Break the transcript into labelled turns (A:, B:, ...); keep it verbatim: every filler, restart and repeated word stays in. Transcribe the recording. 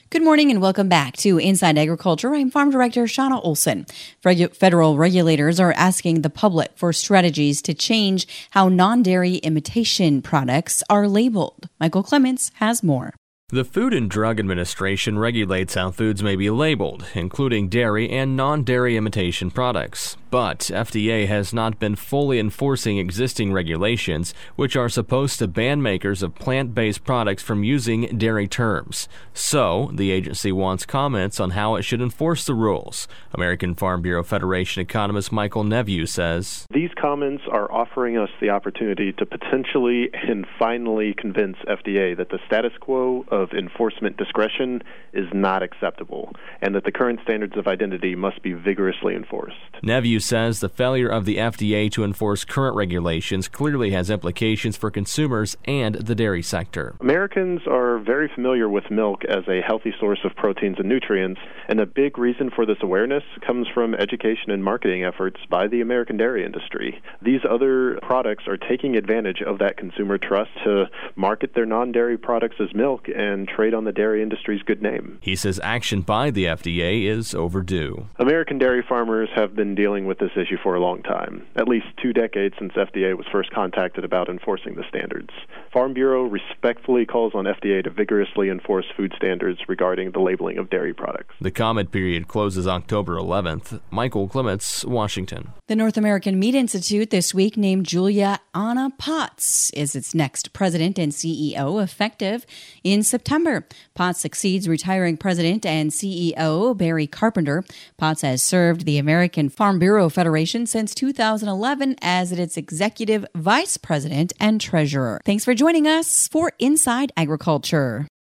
A: Good morning and welcome back to Inside Agriculture. I'm Farm Director Shauna Olson. Regu- federal regulators are asking the public for strategies to change how non-dairy imitation products are labeled. Michael Clements has more.
B: The Food and Drug Administration regulates how foods may be labeled, including dairy and non-dairy imitation products. But F D A has not been fully enforcing existing regulations, which are supposed to ban makers of plant-based products from using dairy terms. So, the agency wants comments on how it should enforce the rules. American Farm Bureau Federation economist Michael Nevue says,
C: "These comments are offering us the opportunity to potentially and finally convince F D A that the status quo of enforcement discretion is not acceptable, and that the current standards of identity must be vigorously enforced."
B: Nevue says the failure of the F D A to enforce current regulations clearly has implications for consumers and the dairy sector.
C: Americans are very familiar with milk as a healthy source of proteins and nutrients, and a big reason for this awareness comes from education and marketing efforts by the American dairy industry. These other products are taking advantage of that consumer trust to market their non-dairy products as milk and trade on the dairy industry's good name.
B: He says action by the F D A is overdue.
C: American dairy farmers have been dealing with this issue for a long time, at least two decades since F D A was first contacted about enforcing the standards. Farm Bureau respectfully calls on F D A to vigorously enforce food standards regarding the labeling of dairy products.
B: The comment period closes October eleventh. Michael Clements, Washington.
A: The North American Meat Institute this week named Julia Anna Potts as its next president and C E O, effective in September. Potts succeeds retiring president and C E O Barry Carpenter. Potts has served the American Farm Bureau Federation since two thousand eleven as its executive vice president and treasurer. Thanks for joining us for Inside Agriculture.